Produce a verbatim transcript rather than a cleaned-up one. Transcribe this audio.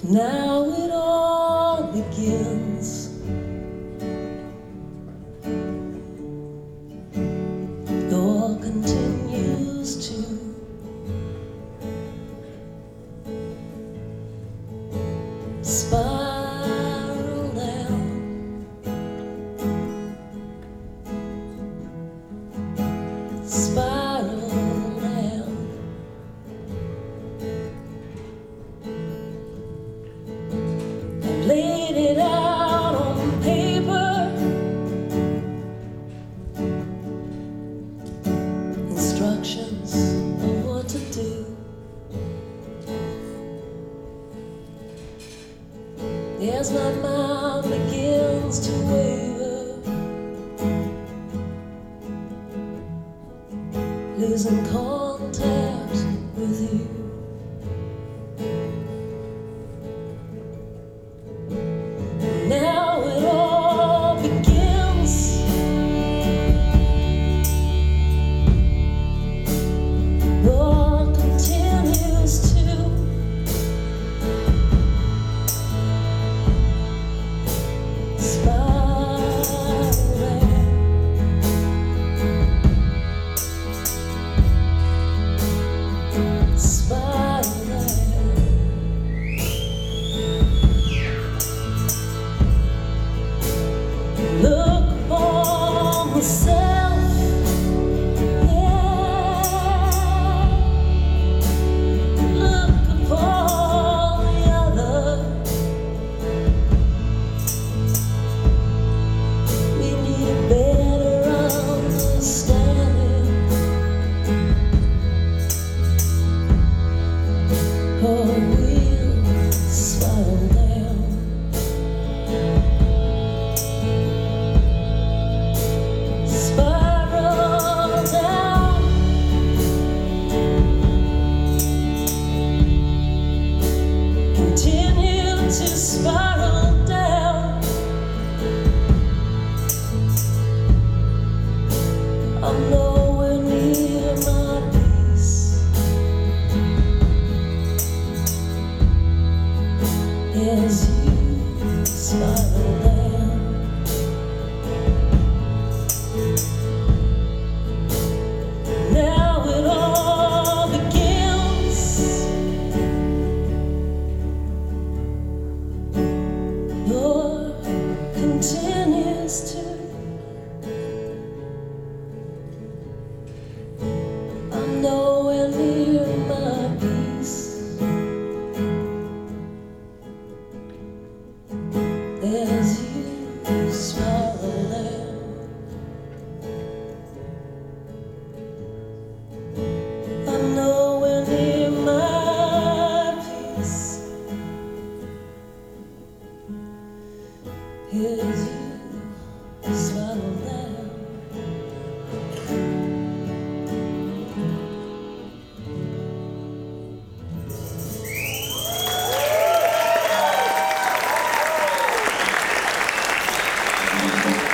Now it all begins. It all continues to spiral down, spiral down. I laid it out on paper, instructions of what to do. As my mind begins to waver, losing contact with you. Now it all begins. All continues to look upon myself, yeah. Look upon the other. We need a better understanding, or we'll spiral down. Spiral down, continue to spiral down. I'm nowhere near my peace as you spiral down. Now it all begins. Lord continues to. I'm nowhere near my peace as you spiral down. I'm nowhere near my peace as you spiral down.